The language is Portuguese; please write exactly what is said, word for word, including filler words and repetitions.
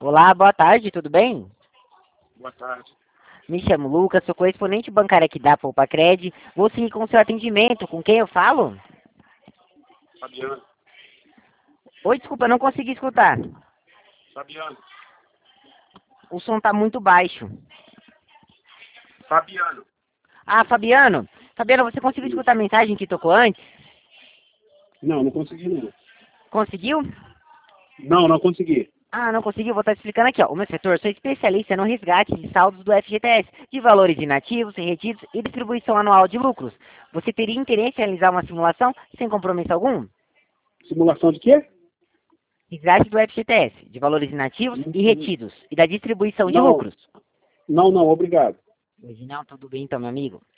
Olá, boa tarde, tudo bem? Boa tarde. Me chamo Lucas, sou correspondente bancário aqui da Poupa-Cred. Vou seguir com o seu atendimento. Com quem eu falo? Fabiano. Oi, desculpa, não consegui escutar. Fabiano. O som tá muito baixo. Fabiano. Ah, Fabiano. Fabiano, você conseguiu escutar a mensagem que tocou antes? Não, não consegui não. Conseguiu? Não, não consegui. Ah, não conseguiu? Vou estar explicando aqui, ó. O meu setor, sou especialista no resgate de saldos do F G T S, de valores inativos, retidos e distribuição anual de lucros. Você teria interesse em realizar uma simulação sem compromisso algum? Simulação de quê? Resgate do F G T S, de valores inativos e retidos, e da distribuição de Não, lucros. não, não, obrigado. Hoje não, tudo bem então, meu amigo.